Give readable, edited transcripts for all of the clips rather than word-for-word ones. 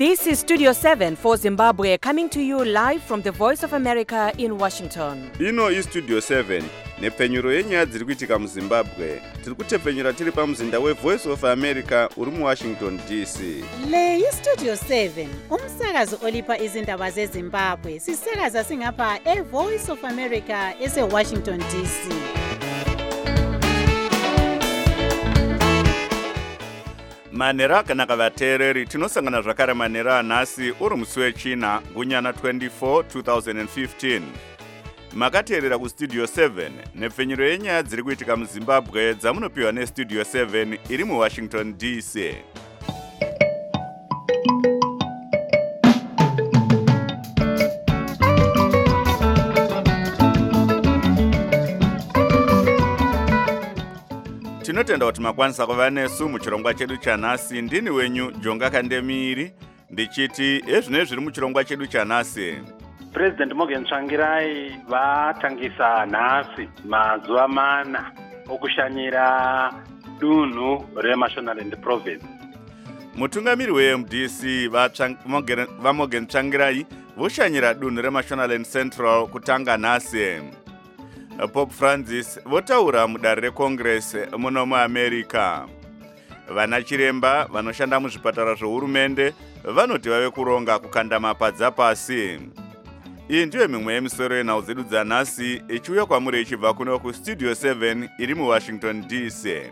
This is Studio 7 for Zimbabwe, coming to you live from the Voice of America in Washington. Ino is Studio 7, nepfenyuro yenyaya dziri kuitika muZimbabwe. Tiri kutepfenyura tiri pamuzinda weVoice of America uri muWashington DC. Le iStudio 7, umsakazo olipa izindaba zeZimbabwe. Sisakaza singapha eVoice of America eseWashington DC. Manera kana kavateereri tinosangana zvakare manera anhasi uri musi wechina gunyana 24 2015. Makateerera kuStudio 7 nepfenyuro yenyaya dziri kuitika muZimbabwe dzamunopiwa neStudio 7 iri muWashington DC. Tinotenda kuti makwanisa kuva nesu muchirongwa chedu chanhasi. Ndini wenyu Jonga Kandemiri ndichiti ezvine zviri muchirongwa chedu chanhasi. President Morgan Tsvangirai vatangisa nhasi mazuva mana okushanyira dunhu reMashonaland Province. Mutungamiri weMDC vaMorgan Tsvangirai voshanyira dunhu reMashonaland Central kutanga nhasi. Pope Francis votaura mudare reCongress muno muAmerica. Vana chiremba vanoshanda muzvipatara zvohurumende vanoti vave kuronga kukanda mapadza pasi. Iyi ndiyo mimwe yemisoro yenhau dzedu dzanhasi ichiuya kwamuri ichibva kuno kuStudio 7 iri muWashington DC.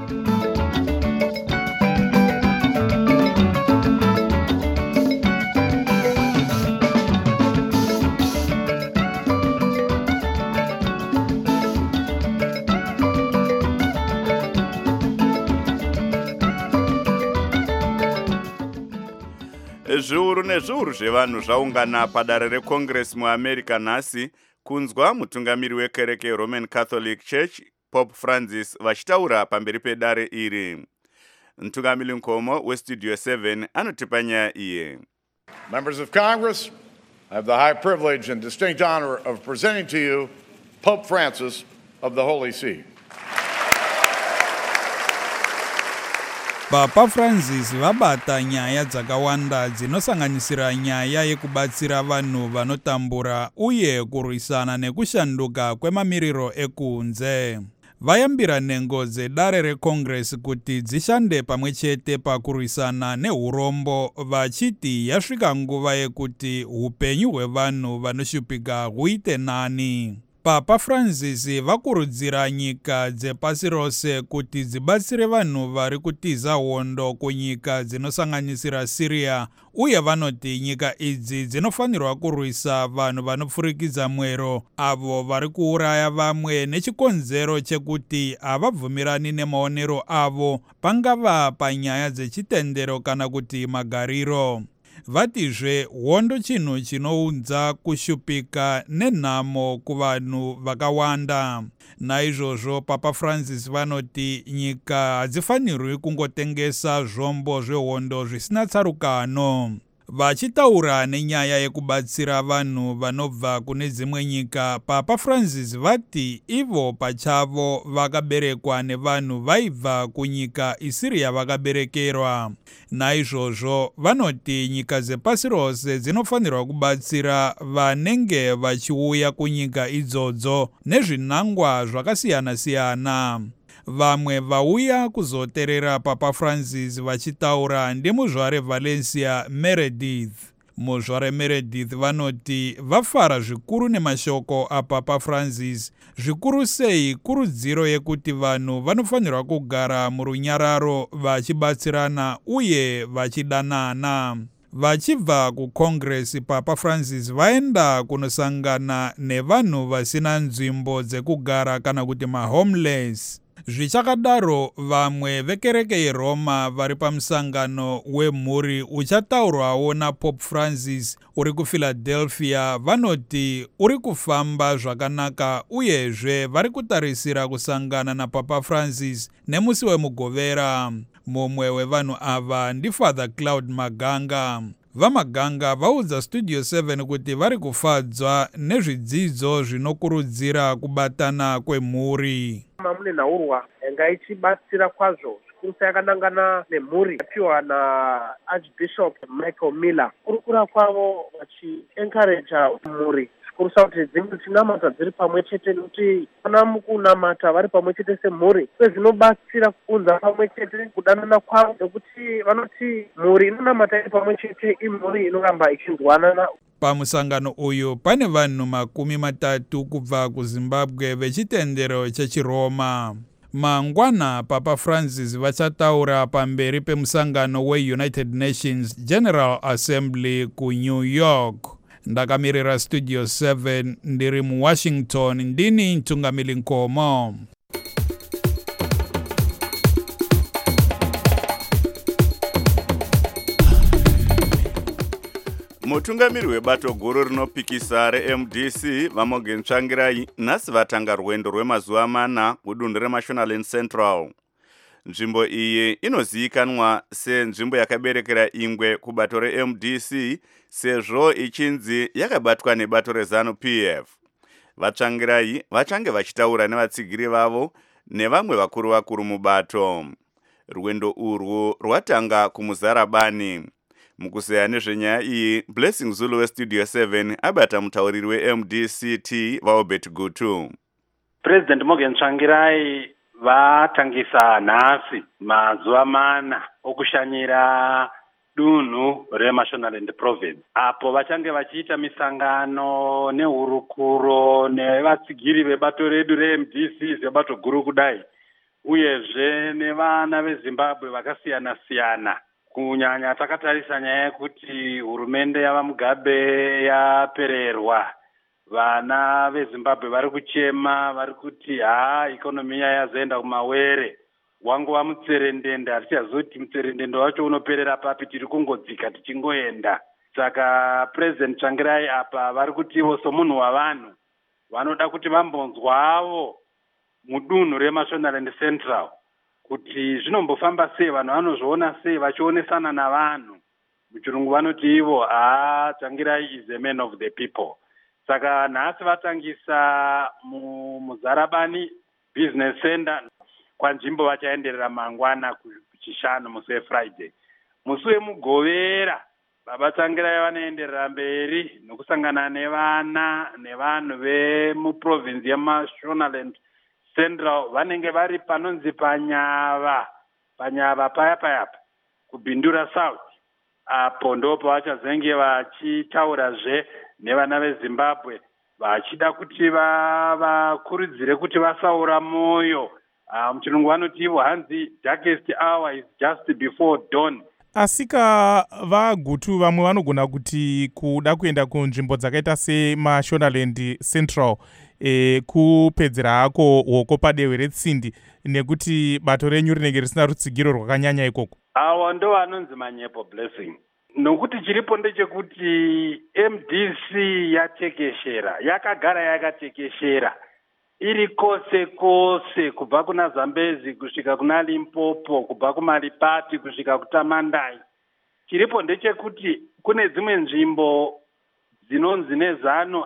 Zviuru nezviuru zvevanhu zvaungana padare reCongress muAmerica nhasi kunzwa mutungamiri wekereke yeRoman Catholic Church Pope Francis vachitaura pamberi pedare iri. Mutungamiri Nkomo weStudio 7 anotipa nyaya iye. Members of Congress, I have the high privilege and distinct honor of presenting to you Pope Francis of the Holy See. Papa Francis vabata nyaya dzakawanda dzinosanganisira nyaya yekubatsira vanhu vanotambura uye kurwisana nekushanduka kwemamiriro ekunze. Vayambira nhengo dzedare reCongress kuti dzishande pamwechete pakurwisana neurombo vachiti yasvika nguva yekuti upenyu hwevanhu vanoshupika huite nani. Papa Francis vakurudzira nyika dzepasi rose kuti dzibatsire vanhu vari kutiza hondo kunyika dzinosanganisira Syria, uye vanoti nyika idzi dzinofanirwa kurwisa vanhu vanopfurikidza mwero avo vari kuuraya vamwe nechikonzero chekuti havabvumirani nemaonero avo, pangava panyaya dzechitendero kana kuti magariro. Vatizve hondo chinhu chinounza kushupika nenhamo kuvanhu vakawanda. Naizvozvo Papa Francis vanoti nyika hadzifanirwi kungotengesa zvombo zvehondo zvisina tsarukano. Vachitaura nenyaya yekubatsira vanhu vanobva kune dzimwe nyika, Papa Francis vati ivo pachavo vakaberekwa nevanhu vaibva kunyika isiri yavakaberekerwa. Naizvozvo vanoti nyika dzepasi rose dzinofanirwa kubatsira vanenge vachiuya kunyika idzodzo nezvinangwa zvakasiyana-siyana. Vamwe vauya kuzoteerera Papa Francis vachitaura ndimuzvare Valencia Meredith. Muzvare Meredith vanoti vafara zvikuru nemashoko aPapa Francis, zvikuru sei kurudziro yekuti vanhu vanofanirwa kugara murunyararo vachibatsirana uye vachidanana. Vachibva kuCongress, Papa Francis vaenda kunosangana nevanhu vasina nzvimbo dzekugara kana kuti mahomeless. Zvichakadaro vamwe vekereke yeRoma vari pamusangano wemhuri uchataurwawo naPope Francis uri kuPhiladelphia vanoti uri kufamba zvakanaka, uyezve vari kutarisira kusangana naPapa Francis nemusi wemugovera. Mumwe wevanhu ava ndiFather Cloud Maganga. VaMaganga vaudza Studio 7 kuti vari kufadzwa nezvidzidzo zvinokurudzira kubatana kwemhuri. Mune nhaurwa yanga ichibatsira kwazvo kurusa yakanangana nemhuri yapiwa naarchbishop Michael Miller. Kurukura kwavo vachiencouragea mhuri kurusa kuti dzimwe dzinamata dziri pamwe chete, nokuti kana mukunamata vari pamwe chete semhuri zvinobatsira kuunza pamwe chete kudanana kwavo, nekuti vanoti mhuri inonamata iri pamwe chete imhuri inoramba ichinzwanana. Pamusangano uyu pane vanhu 30 kubva kuZimbabwe vechitendero chechiRoma. Mangwana Papa Francis vachataura pamberi pemusangano weUnited Nations General Assembly kuNew York. Ndakamirira Studio 7 ndiri muWashington, ndini Ntungamili Nkomo. Mutungamiri webato guru rinopikisa reMDC Vamogen Tsvangirai nhasi vatanga rwendo rwemazuva 4 mudunhu reMashonaland Central. Nzvimbo iyi inozivikanwa senzvimbo yakaberekera ingwe kubato reMDC sezvo ichinzi yakabatwa nebato reZANU-PF. Vatsvangirai vachange vachitaura nevatsigiri vavo nevamwe vakuru mubato. Rwendo urwu rwatanga kuMuzarabani. Mukuseya nezvenyaya iyi, Blessing Zulu weStudio 7 abata mutauriri weMDCT vaObert Gutu. President Morgan Tsvangirai vatangisa nhasi mazuva 4 okushanyira dunhu reMashonaland Province, apo vachange vachiita misangano nehurukuro nevatsigiri vebato redu reMDC vebato guru kudai, uyezve nevana veZimbabwe vakasiyana siyana. Kunyanya takatarisa nyaya yekuti hurumende yava Mugabe yapererwa, vana veZimbabwe vari kuchema, vari kuti ikonomi yazoenda kumawere, wangova mutserendende, hatichazoti mutserendende wacho unoperera papi, tiri kungodzika tichingoenda. Saka President Tsvangirai apa vari kuti ivo somunhu wavanhu vanoda kuti vambonzwavo mudunhu reMashonaland Central kuti zvinombofamba sei, vanhu vanozviona sei vachionesana navanhu. Muchirungu vanoti ivo Tsvangirai is a man of the people. Saka nhasi vatangisa muZarabani Business Center, kwanzvimbo vachaenderera mangwana kuchishanu musi weFriday. Musi weMugovera Baba Tsvangirai vanoenderera mberi nokusangana nevana nevanhu vemuprovince yeMashonaland Central, vanenge vari panonzi panyava paya kuBindura South. Apo ndopo vachazenge vachitaurazve nevana veZimbabwe vachida kuti vakurudzire kuti vasaura moyo. Muchirungu vanoti ivo hanzi darkest hour is just before dawn. Asika vaGutu vamwe vanogona kuti kuda kuenda kunzvimbo dzakaita seMashonaland Central kupedzera hako hoko padehwe retsindi, nekuti bato renyu rinenge risina rutsigiro rwakanyanya ikoko. Awa ndo vanonzi manyepo Blessing. Nokuti chiripo ndechekuti MDC yatekeshera, yakagara yakatekeshera iri kose kubva kuna Zambezi kusvika kuna Limpopo, kubva kuMaripati kusvika kuTamandai. Chiripo ndechekuti kune dzimwe nzvimbo dzinonzi neZANU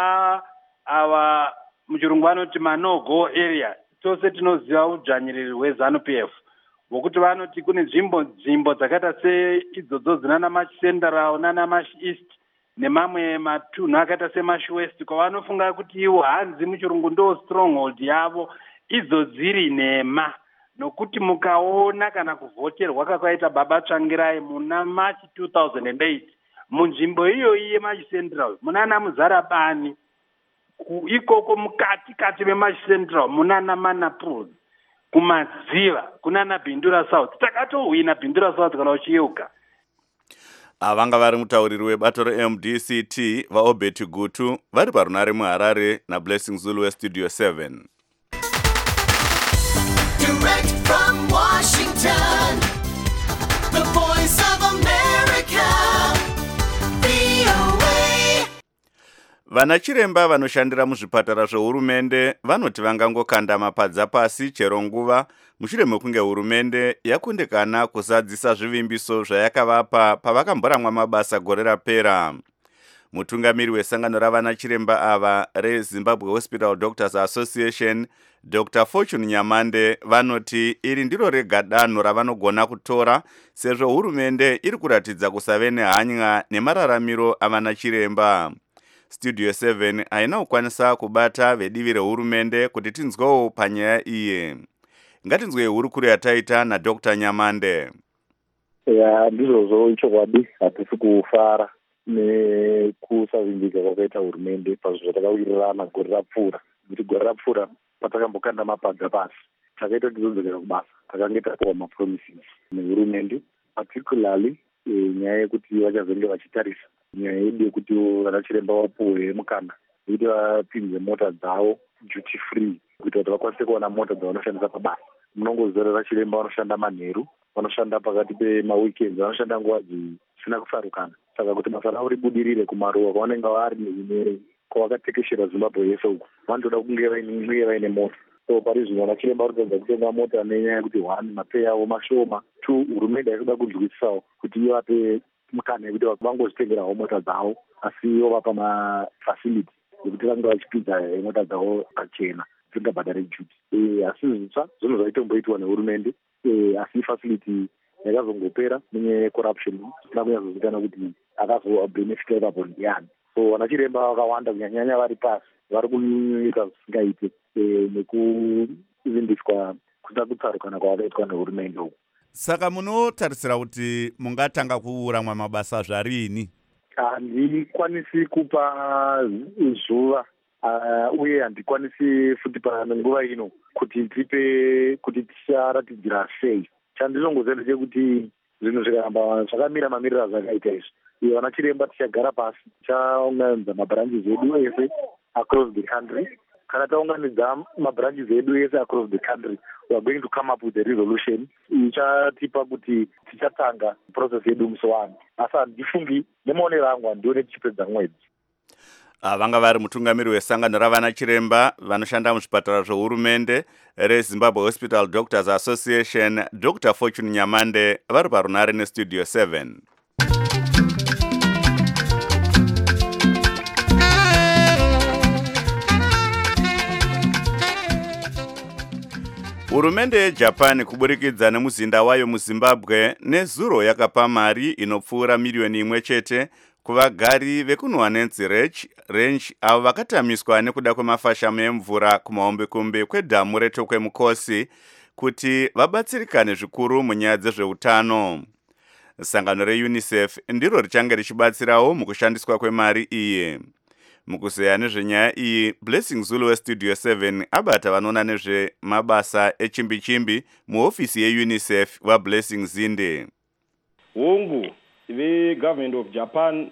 ava muchirungu vanoti manogo area, tose tinoziva udzvanyiriri hweZANU-PF, vokuti vanoti kune nzvimbo dzakaita seidzodzo dzinana March Central nana March East nemamwe matunhu akaita seMarch West, kwavanofunga kuti iwo hanzi muchirungu ndo stronghold yavo, idzo dziri nhema. Nokuti mukaona kana kuvhoterwa kwakaita Baba Tsvangirai muna March 2008 munzvimbo iyoyi yeMarch Central munana Muzarabani, ikoko mukati meMarch Central munana Manaples, kumadziva kunana Bindura South. Takatohwina Bindura South kana uchiyeuka. Avanga vari mutauriri webato reMDCT vaObert Gutu vari parunare muHarare naBlessing Zulu weStudio 7. Direct from Washington, the voice of America, VOA. Vanachiremba vanoshandira muzvipatara zvehurumende vanoti vangangokanda mapadza pasi chero nguva mushure mekunge hurumende yakundikana kuzadzisa zvivimbiso zvayakavapa pavakamboramwa mabasa gore rapera. Mutungamiri wesangano ravana chiremba ava reZimbabwe Hospital Doctors Association, Dr. Fortune Nyamande, vanoti iri ndiro rega danho ravanogona kutora sezvo hurumende iri kuratidza kusave nehanya nemararamiro avana chiremba. Studio 7 haina kukwanisa kubata vedivi rehurumende kuti tinzwewo panyaya iyi. Ngatinzwe hurukuru yataita naDr. Nyamande. Ndizvozvo ichokwadi, hatisi kufara nekusavimbika kwakaita hurumende pazvo zvatakawirirana gore rapfuura. Kuti gore rapfuura patakambokanda mapadza pasi, takaita tizodzokera kubasa, takange tapiwa mapromises nehurumende, particularly nyaya yekuti vachazenge vachitarisa nyaya yedu yekuti vanachiremba vapuwe mukana kuti vapinze mota dzavo duty free, kuita kuti vakwanise kuwana mota dzavanoshandisa pabasa. Munongozorera chiremba vanoshanda manheru, vanoshanda pakati pemaweekends, vanoshanda nguva dzisina kusarukana. Saka kuti basa ravo ribudirire kumaruwa kwavanenge vari kwavakatekeshera Zimbabwe yese uku, vanotoda kunge vaine mota. So pari zvino vanachiremba varikuedza kutenga mota nenyaya yekuti 1 mapei avo mashoma, 2 hurumende yaikuda kunzwisisawo kuti ivape mukana yekuti vangozvitengerawo mota dzavo, asi vovapa mafacility yekuti vange vachipidza mota dzavo pachena dzingabhadhare duty. Asi zvitsva zvinhu zvaitomboitwa nehurumende, asi facility yakazongopera nenyaya yecorruption, zvisina kunyazozivikanwa kuti akazobenefita ipapo ndiani. So vanachiremba vakawanda kunyanya vari pasi vari kuita zvisingaite nekuvimbiswa kusina kutsarukana kwavakaitwa nehurumende uku. Saka munotarisira kuti mungatanga kuuramwa mabasa zvarini? Handikwanisi kupa zuva, uye handikwanisi futi panguva ino kuti ticharatidzira sei. Chandinongozenda chekuti zvinhu zvikaramba zvakamira mamiriro azvakaita izvi, vanachiremba tichagara pasi, tichaunganidza mabranches edu ese across the country. Kana taunganidza mabranches edu ese across the country, we are going to come up with a resolution ichatipa kuti tichatanga process yedu musi wano. Asi handifungi nemaonero angu handione tichipedza mwedzi. Vanga vari mutungamiri wesangano ravana chiremba vanoshanda muzvipatara zvehurumende reZimbabwe Hospital Doctors Association, Dr. Fortune Nyamande, vari parunare neStudio 7. Hurumende yeJapan kuburikidza nemuzinda wayo muZimbabwe nezuro yakapa mari inopfuura miliyoni 1 chete kuvagari vekunwanenzi range avo vakatamiswa nekuda kwemafashamo emvura kumahombekombe kwedhamu reTokwe-Mukosi kuti vabatsirikane zvikuru munyaya dzezveutano. Sangano reUNICEF ndiro richange richibatsirawo mukushandiswa kwemari iyi. Mukuzeya nezvenyaya iyi, Blessing Zulu weStudio 7 abata vanoona nezvemabasa echimbi-chimbi muhofisi yeUNICEF vaBlessing Zinde. Hongu vegovernment of Japan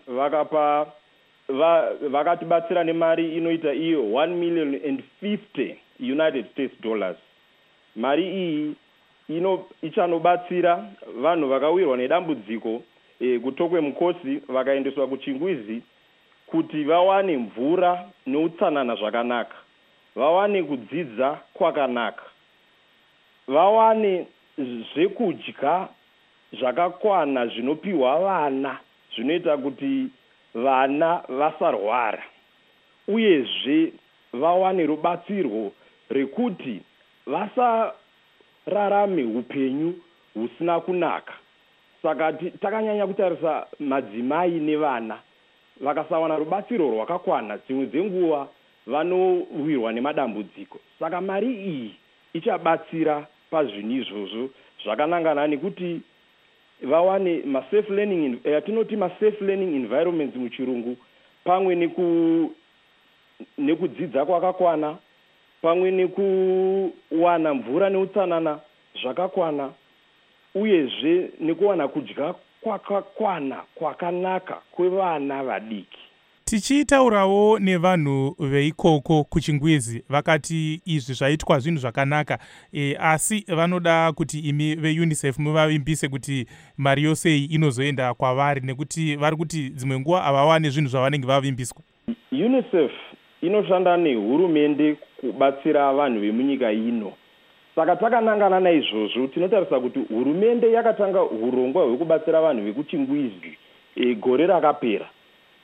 vakatibatsira nemari inoita iyo $1,050,000 United States dollars. Mari iyi ichanobatsira vanhu vakawirwa nedambudziko kuTokwe-Mukosi vakaendeswa kuChingwizi kuti vawane mvura neutsanana zvakanaka, vawane kudzidza kwakanaka, vawane zvekudya zvakakwana zvinopiwa vana zvinoita kuti vana vasarwara, uyezve vawane rubatsirwo rekuti vasararame upenyu husina kunaka. Saka takanyanya kutarisa madzimai nevana vakasawana rubatsiro rwakakwana, dzimwe dzenguva vanowirwa nemadambudziko. Saka mari iyi ichabatsira pazvinhu izvozvo zvakanangana nekuti vawane safe learning environments muchirungu, pamwe nekudzidza kwakakwana, pamwe nekuwana mvura neutsanana zvakakwana, uyezve nekuwana kudya kwakakwana kwakanaka kwevana vadiki. Tichitaurawo nevanhu veikoko kuChingwizi vakati izvi zvaitwa zvinhu zvakanaka, asi vanoda kuti imi veUNICEF muvavimbise kuti mari yose iyi inozoenda kwavari, nekuti vari kuti dzimwe nguva havawane zvinhu zvavanenge vavimbiswa. UNICEF inoshanda nehurumende kubatsira vanhu vemunyika ino. Saka takanangana naizvozvo tinotarisa kuti hurumende yakatanga urongwa hwekubatsira vanhu vekuChingwizi gore rakapera.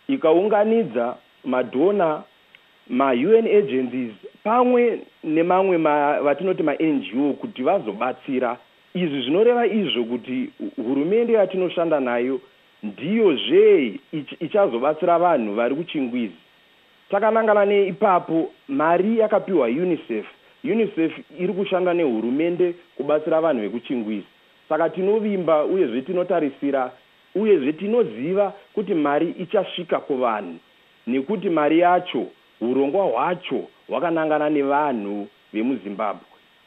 ikaunganidza madhona, ma-UN agencies pamwe nemamwe vatinoti ma-NGO kuti vazobatsira. Izvi zvinoreva izvo kuti hurumende yatinoshanda nayo ndiyozve ichazobatsira vanhu vari kuchingwizi. Takanangana neipapo mari yakapiwa UNICEF iri kushanda nehurumende kubatsira vanhu vekuchingwizi. Saka tinovimba uyezve tinotarisira uyezve tinoziva kuti mari ichasvika kuvanhu nekuti mari yacho urongwa hwacho hwakanangana nevanhu vemuZimbabwe.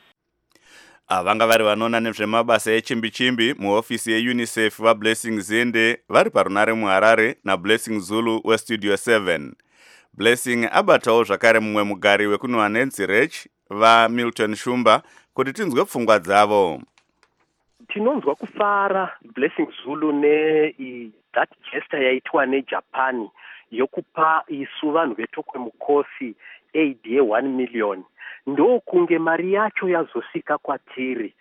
Vanga vari vanoona nezvemabasa echimbi-chimbi muhofisi yeUNICEF vaBlessing Zende vari parunare muHarare naBlessing Zulu weStudio 7. Blessing abatawo zvakare mumwe mugari wekunwa Nancy Rech vaMilton Shumba kuti tinzwe pfungwa dzavo. Tinonzwa kufara Blessing Zulu that gesture yaitwa neJapan yokupa isu vanhu vetokwemukosi aid ye1 million. Ndo kunge mari yacho yazosika kwatiri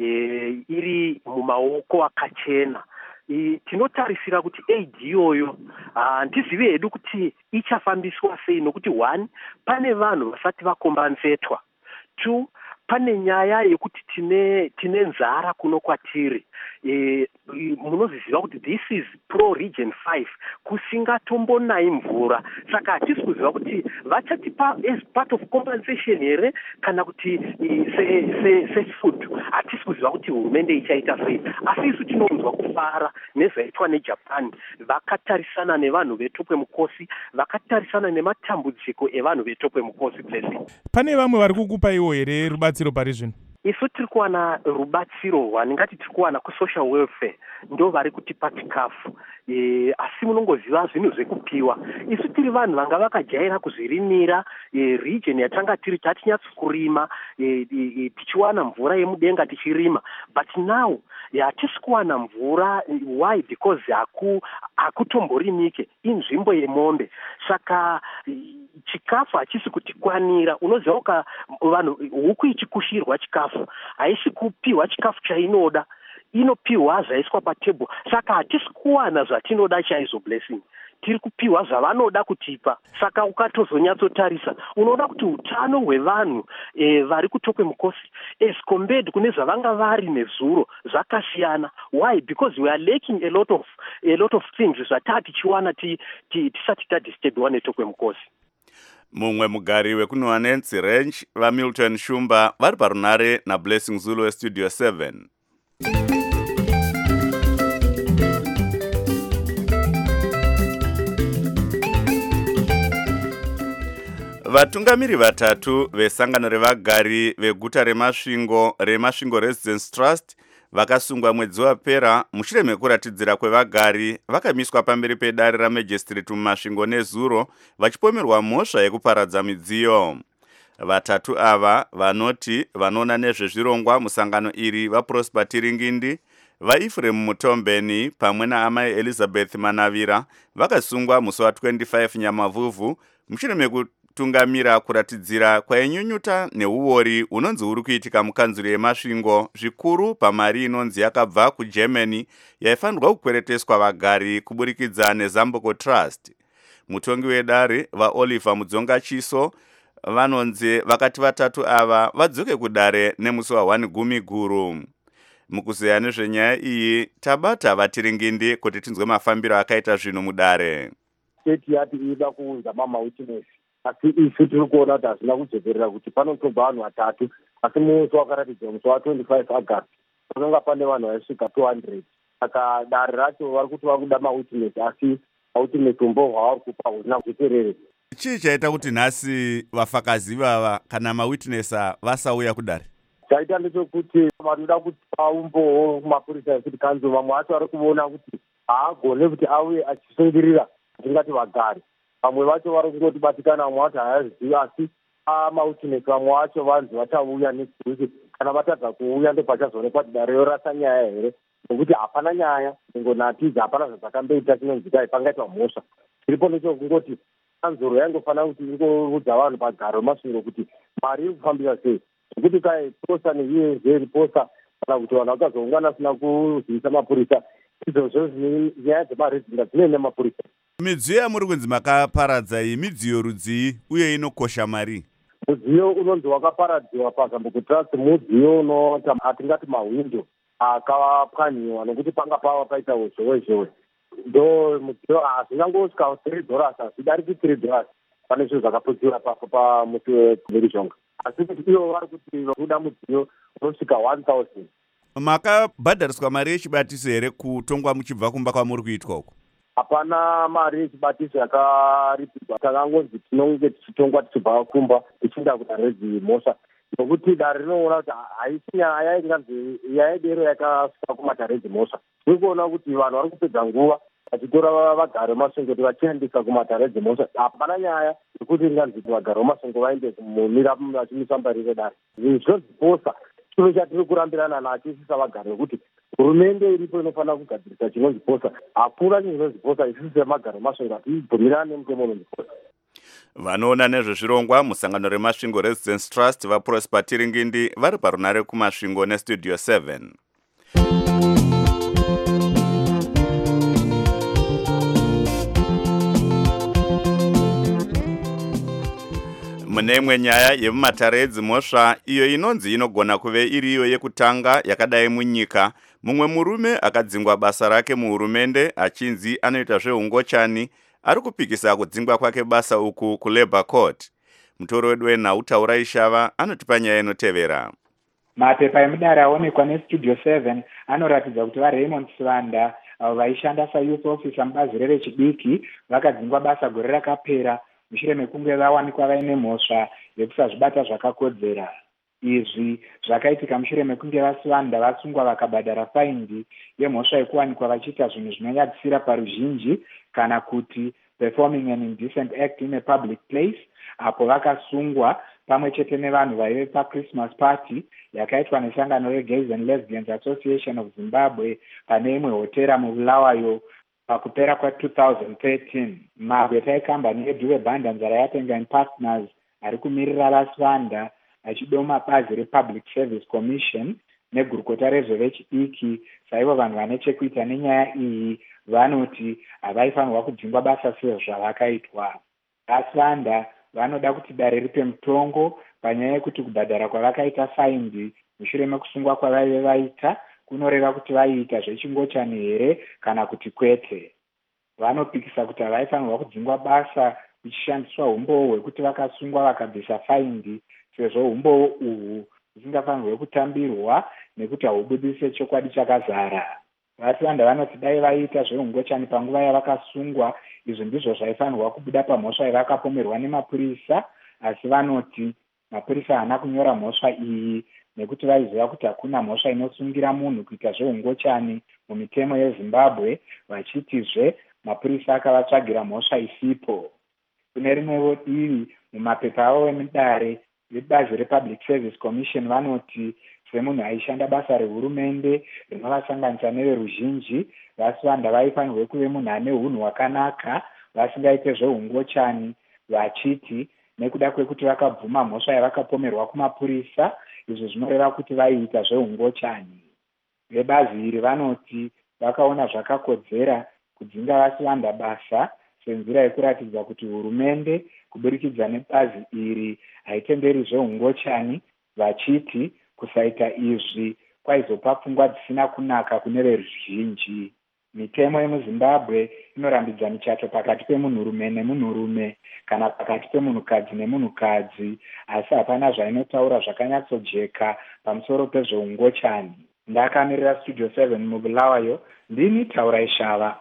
iri mumaoko akachena. Tinotarisira kuti aid iyoyo ndizive hedu kuti ichafambiswa sei nokuti 1 pane vanhu vasati vakombanzetwa, 2 pane nyaya yekuti tine nzara kuno kwatiri. Munoziziva kuti this is pro region 5 kusingatombonayi mvura, saka hatisi kuziva kuti vachatipa as part of compensation here kana kuti sefood. Hatisi kuziva kuti hurumende ichaita sei, asi isu tinonzwa kufara nezvaitwa neJapan. Vakatarisana nevanhu vetokwemukosi, vakatarisana nematambudziko evanhu vetokwemukosi. Blessing, pane vamwe vari kukupaiwo here rubatsiro pari zvino? Isu tiri kuwana rubatsiro waningati tiri kuwana kusocial welfare, ndo vari kutipa chikafu. Asi munongoziva zvinhu zvekupiwa. Isu tiri vanhu vanga vakajaira kuzvirimira region yatanga tiri tatinyatsokurima tichiwana mvura yemudenga tichirima, but now hatisi kuwana mvura. Why? Because hakutomborimike inzvimbo yemombe, saka chikafu hachisi kutikwanira. Unoziva vanhu huku ichikushirwa chikafu haisi kupiwa chikafu chainoda, inopiwa zvaiswa patebho. Saka hatisi kuwana zvatinoda chaizvo. Blessing, tiri kupiwa zvavanoda kutipa. Saka ukatozonyatsotarisa unoona kuti utano hwevanhu vari kutokwemukosi as compared kune zvavanga vari nezuro zvakasiyana. Why? Because we are lacking a lot of things zvatava tichiwana tisati tadisturbwa netokwemukosi. Mumwe mugari wekunwa Nancy Rech vaMilton Shumba vari parunare naBlessing Zulu weStudio 7. Vatungamiri vatatu vesangano revagari veguta reMasvingo Residence Trust vakasungwa mwedzi wapera mushure mekuratidzira kwevagari vakamiswa pamberi pedare ramajistrate muMasvingo nezuro vachipomerwa mhosva yekuparadza midziyo. Vatatu ava vanoti vanoona nezvezvirongwa musangano iri vaProsper Tiringindi, vaEphraim Mutombeni pamwe naamai Elizabeth Manavira vakasungwa musi wa25 Nyamavhuvhu mushure mekutungamira kuratidzira kwainyunyuta neuori unonzi uri kuitika mukanzuro yeMasvingo, zvikuru pamari inonzi yakabva kuGermany yaifanirwa kukwereteswa vagari kuburikidza neZambuko Trust. Mutongi wedare vaOliver Mudzonga Chiso vanonzi vakati vatatu ava vadzoke kudare nemusi wa1 Gumiguru. Mukuzeya nezvenyaya iyi tabata vaTiringindi kuti tinzwe mafambiro akaita zvinhu mudare. State yati ida kuunza mawitness, asi isu tiri kuona kuti hazvina kudzokerera kuti panotobva vanhu vatatu, asi musi wakaratidzwa musi wa25 August panonga pane vanhu vaisvika 200. Saka dare racho vari kuti vakuda mawitness, asi mawitness umbo hwavari kupa husina kuterere. Chii chaita kuti nhasi vafakazi vava kana mawitnessa vasauya kudare? Chaita ndechekuti vanoda kuti vaumbowo kumapurisa ekuti kanzo, vamwe vacho vari kuona kuti haagone kuti auye achisungirira tingati vagari. Vamwe vacho vari kungotibatikana, vamwe vacho haazivi, asi mawitness vamwe vacho vanzi vachauya nekuti kana vatadza kuuya ndopachazoonekwa kuti dare yorasa nyaya here, nokuti hapana nyaya ingonatidza, hapana zvadzakamboita chinonzi dai pangaitwa mhosva. Tiripo nechokungoti kanzuro yaingofanira kuti ingoudza vanhu pagaro reMasvingo kuti mari iri kufambira sei, nokuti kai posta neUSA posta kana kuti vanhu vakazoungana asina kuzivisa mapurisa, izvozvo nyaya dzemaredzinda dzine nemapurisa. Midziyo yamuri kunzi makaparadza iyi midziyo rudzii uye inokosha mari? Mudziyo unonzi wakaparadzwa pazambukutra mudziyo unoita atingati mahwindo akapwanyiwa nokuti panga pava paita uzhowe ndo mudziyo hazvinyangosvika $3 hazvidariki $3 pane zvinhu zvakaputsiwa pamuti wemhirizhonga asi kuti ivo vari kuti vakuda mudziyo unosvika 1000. Makabhadhariswa mari yechibatiso here kutongwa muchibva kumba kwamuri kuitwa uko? Hapana mari yechibatiso yakaripirwa. Takangonzi tinonge tichitongwa tichibva kumba tichienda kuDaredzi Mhosva nokuti dare rinoona kuti haisi nyaya inganzi yaidero yakasvika kumaDaredzi Mhosva. Tiri kuona kuti vanhu vari kupedza nguva vachitora vagari vemasvingo vachiendesa kumaDaredzi Mhosva. Hapana nyaya yekuti inganzi vagari vemasvingo vaende kumira vachimisa mberi redare. Zvinonziposa chiro chatiri kurambirana nacho isisa vagari vekuti hurumende iripo inofanira kugadzirisa chinonziposa. Hakuna chinhu chinonziposa isusu semagari emasvingo hatibvumirani nemutemo unonziposa. Vanoona nezvezvirongwa musangano remasvingo Residence Trust vaProsper Tiringindi vari parunare kumasvingo neStudio 7. Mune imwe nyaya yemuMataredzi Mhosva iyo inonzi inogona kuve iriyo yekutanga yakadai munyika, mumwe murume akadzingwa basa rake muhurumende achinzi anoita zveungochani ari kupikisa kudzingwa kwake basa uku kuLabour Court. Mutoro wedu wenhau Taurai Shava anotipa nyaya inotevera. Mapepa emudare aonekwa neStudio 7 anoratidza kuti vaRaymond Sivanda avo vaishanda sayouth officer mubazi revechidiki vakadzingwa basa gore rakapera mushure mekunge vawanikwa vaine mhosva yekusazvibata zvakakodzera. Izvi zvakaitika mushure mekunge vaSivanda vasungwa vakabhadhara faindi yemhosva yekuwanikwa vachiita zvinhu zvinonyadzisira paruzhinji kana kuti performing an indecent act in a public place, apo vakasungwa pamwe chete nevanhu vaive paChristmas party yakaitwa nesangano reGays and Lesbians Association of Zimbabwe pane imwe hotera muBulawayo pakupera kwa2013. Magweta ekambani yeDuve Bhandanzara yatenga in Partners ari kumirira vaSivanda achidoma bazi rePublic Service Commission negurukota rezvevechidiki saivo vanhu vane chekuita nenyaya iyi vanoti havaifanirwa kudzingwa basa sezvavakaitwa. vaSivanda vanoda kuti dare ripe mutongo panyaya yekuti kubhadhara kwavakaita faindi mushure mekusungwa kwavaive vaita kunoreva kuti vaiita zvechingochani here kana kuti kwete. Vanopikisa kuti havaifanirwa kudzingwa basa kuchishandiswa umbowo hwekuti vakasungwa vakabvisa faindi sezvo umbowo uhu husingafanirwe kutambirwa nekuti haubudise chokwadi chakazara. vaSivanda vanoti dai vaiita zveungochani panguva yavakasungwa izvi ndizvo zvaifanirwa kubuda pamhosva yavakapomerwa nemapurisa, asi vanoti mapurisa haana kunyora mhosva iyi nekuti vaiziva kuti hakuna mhosva inosungira munhu kuita zveungochani mumitemo yeZimbabwe, vachitizve mapurisa akavatsvagira mhosva isipo. Kune rimwewo divi mumapepa avo emudare vebazi rePublic Service Commission vanoti semunhu aishanda basa rehurumende rinovasanganisa neveruzhinji, vaSivanda vaifanirwe kuve munhu ane unhu hwakanaka vasingaite zveungochani, vachiti nekuda kwekuti vakabvuma mhosva yavakapomerwa kumapurisa izvo zvinoreva kuti vaiita zveungochani. Vebazi iri vanoti vakaona zvakakodzera kudzinga vaSivanda basa senzira yekuratidza kuti hurumende kuburikidza nebazi iri haitenderi zveungochani, vachiti kusaita izvi kwaizopa pfungwa dzisina kunaka kune veruzhinji. Mitemo yemuZimbabwe inorambidza michato pakati pemunhurume nemunhurume kana pakati pemunhukadzi nemunhukadzi, asi hapana zvainotaura zvakanyatsojeka pamusoro pezveungochani. Ndakamirira Studio 7 muBulawayo, ndini Taurai Shava.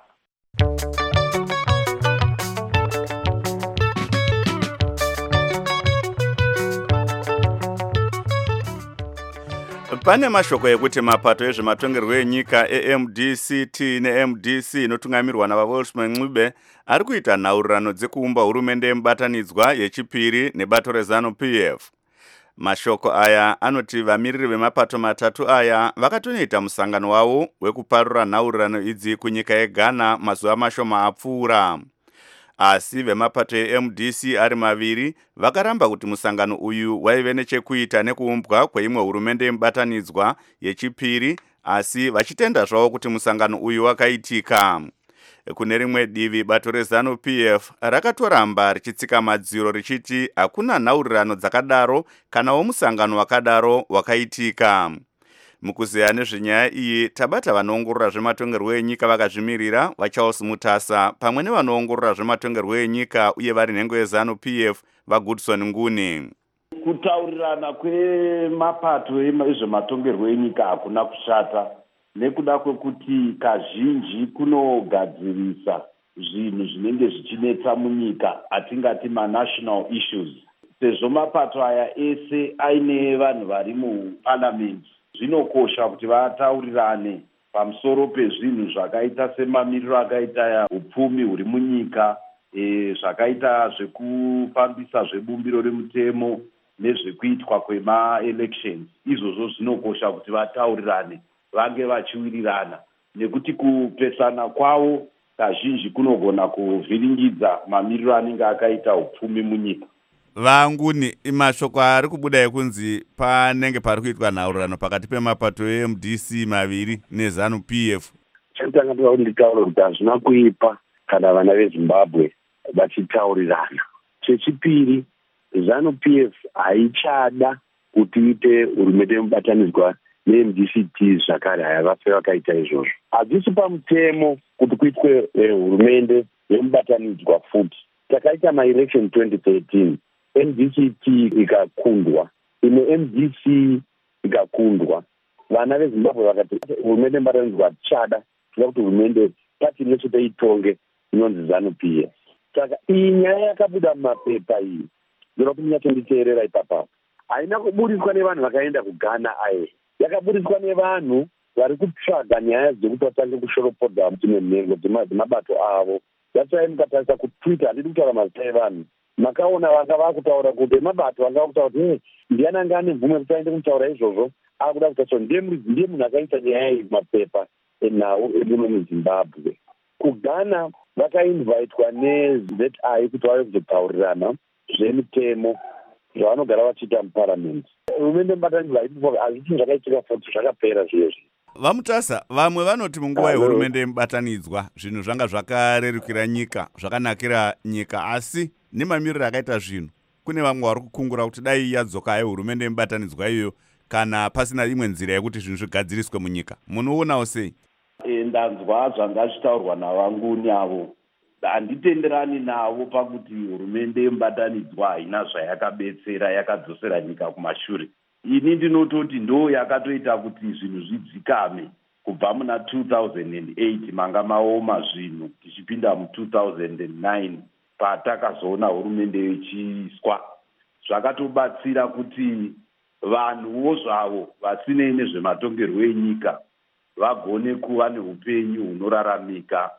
Pane mashoko ekuti mapato ezvematongerwo enyika eMDCT neMDC inotungamirwa navaWelshman Ncube ari kuita nhaurirano dzekuumba hurumende yemubatanidzwa yechipiri nebato reZANU-PF. Mashoko aya anoti vamiriri vemapato matatu aya vakatonoita musangano wavo wekuparura nhaurirano idzi kunyika yeGhana mazuva mashoma apfuura. Asi vemapato eMDC ari maviri vakaramba kuti musangano uyu waive nechekuita nekuumbwa kweimwe hurumende yemubatanidzwa yechipiri, asi vachitenda zvavo kuti musangano uyu wakaitika. Kune rimwe divi bato rezanu PF rakatoramba richitsika madziro richiti hakuna nhaurirano dzakadaro kanawo musangano wakadaro wakaitika. Mukuzeya nezvenyaya iyi tabata vanoongorora zvematongerwo enyika vakazvimirira vaCharles Mutasa pamwe nevanoongorora zvematongerwo enyika uye vari nhengo yezanu PF vaGoodson Nguni. Kutaurirana kwemapato ezvematongerwo enyika hakuna kushata nekuda kwekuti kazhinji kunogadzirisa zvinhu zvinenge zvichinetsa munyika atingati manational issues. Sezvo mapato aya ese aine vanhu vari muparliament, zvinokosha kuti vataurirane pamusoro pezvinhu zvakaita semamiriro akaita upfumi huri munyika, zvakaita zvekufambisa zvebumbiro remutemo nezvekuitwa kwema-elections. Izvozvo zvinokosha kuti vataurirane vange vachiwirirana nekuti kupesana kwavo kazhinji kunogona kuvhiringidza mamiriro anenge akaita upfumi munyika. Vanguni, mashoko ari kubuda ekunzi panenge pari kuitwa nhaurirano pakati pemapato eMDC maviri nezanu PF. Chanditanga ndoda kuti nditaure kuti hazvina kuipa kana vana veZimbabwe vachitaurirana. Chechipiri, zanu PF haichada kuti iite hurumende yemubatanidzwa neMDCT zvakare hayavafe vakaita izvozvo. Hazvisi pamutemo kuti kuitwe hurumende yemubatanidzwa futi. Takaita maelection 2013, MDCT ikakundwa, imwe MDC ikakundwa. Vana veZimbabwe vakati hurumende yemubatanidzwa hatichada, toda kuti hurumende pati nechete itonge inonzi zanu PF. Saka iyi nyaya yakabuda mumapepa iyi, ndoda kuti munyatonditeerera ipapapo. Haina kuburiswa nevanhu vakaenda kuGhana aye. Yakaburiswa nevanhu vari kutsvaga nyaya dzekuti vatange kushoropodza dzimwe nhengo dzemabato avo. That's mukatarisa kuTwitter, handidi kutaura mazita evanhu. Makaona vanga vakutaura kuti mabato vanga vakutaura kuti ndiani anga ane mvumo kuti aende kutaura izvozvo, akuda kutaura ndiye munhu akaita nyaya iyi mapepa enhau emuno muZimbabwe. kuGhana vakainvaitwa neZI kuti vauye kuzotaurirana zvemitemo zvavanogara vachiita muparamendi. Hurumende mubatanidzwa hazviti zvakaitika futi zvakapera zviyezvi. Vamutasa, vamwe vanoti munguva yehurumende yemubatanidzwa zvinhu zvanga zvakarerukira nyika, zvakanakira nyika, asi nemamiriro akaita zvinhu kune vamwe vari kukungura kuti dai yadzoka yehurumende yemubatanidzwa iyo kana pasina imwe nzira yekuti zvinhu zvigadziriswe munyika. Munoonawo sei? Ndanzwa zvanga zvitaurwa navanguni avo. Handitenderani navo pakuti hurumende yemubatanidzwa haina zvayakabetsera, yakadzosera nyika kumashure. Ini ndinototi ndo yakatoita kuti zvinhu zvidzikame kubva muna 2008 manga maoma zvinhu tichipinda mu2009 patakazoona hurumende ichiiswa. Zvakatobatsira kuti vanhuwo zvavo vasinei nezvematongerwo enyika vagone kuva neupenyu hunoraramika,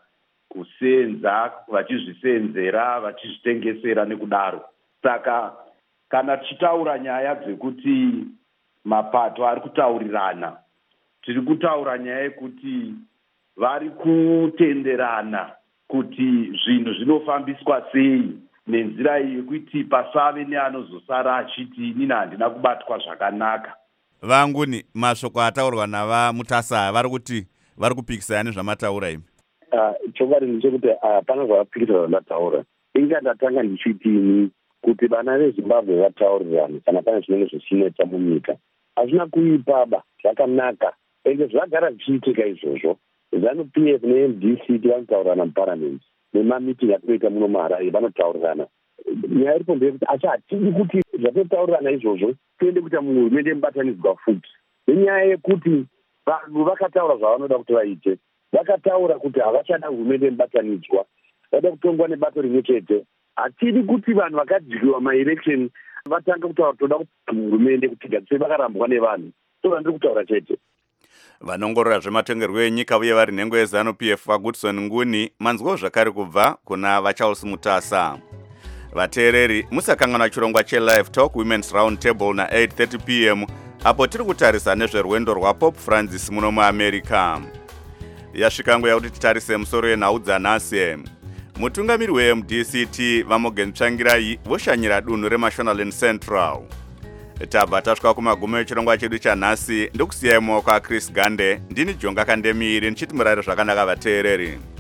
kusenza vachizvisenzera, vachizvitengesera nekudaro. Saka kana tichitaura nyaya dzekuti mapato ari kutaurirana, tiri kutaura nyaya yekuti vari kutenderana kuti zvinhu zvinofambiswa sei nenzira iyi yekuti pasave neanozosara achiti inini handina kubatwa zvakanaka. Vanguni, mashoko ataurwa navaMutasa vari kuti vari kupikisana nezvamataura imi. Chokwadi ndechekuti hapana zvavapikisa zvandataura. Inga ndatanga ndichitini kuti vana veZimbabwe vataurirane kana pane zvinenge zvichinetsa munyika. Hazvina kuipaba, zvakanaka. Ende zvagara zvichiitika izvozvo. Zanu PF neMDC vanotaurirana muparamendi. Nemamitingi atinoita muno muHarare vanotaurirana. Nyaya iripo ndeyekuti asi hatidi kuti zvatotaurirana izvozvo toende kuita muhurumende yemubatanidzwa futi. Nenyaya yekuti vanhu vakataura zvavanoda kuti vaite. Vakataura kuti havachada hurumende yemubatanidzwa, vada kutongwa nebato rimwe chete. Hatidi kuti vanhu vakadyiwa maelection vatange kutaura toda kuti hurumende kuti gadzise vakarambwa nevanhu. Ndiri kutaura chete. Vanongorora zvematongerwo enyika uye vari nhengo yezanu PF vaGoodson Nguni, manzwawo zvakare kubva kuna vaCharles Mutasa. Vateereri, musakanganwa chirongwa cheLive Talk Women's Round Table na 8:30 p.m. apo tiri kutarisa nezverwendo rwaPope Francis muno muAmerica. Yasvika nguva yakuti titarise musoro yenhau dzanhasi. Mutungamiri weMDCT vaMorgan Tsvangirai voshanyira dunhu reMashonaland Central. Tabva tasvika kumagumo echirongwa chedu chanhasi, ndokusiyai mumaoko aChris Gande. Ndini Jonga Kandemiri ndichiti murare zvakanaka vateereri.